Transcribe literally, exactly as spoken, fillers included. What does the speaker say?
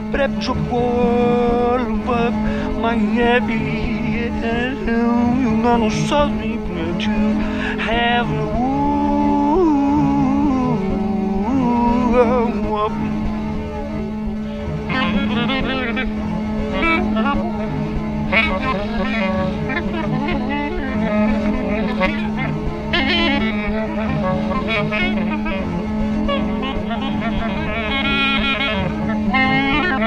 Perhaps a world my happy you gonna solve me to have a woo.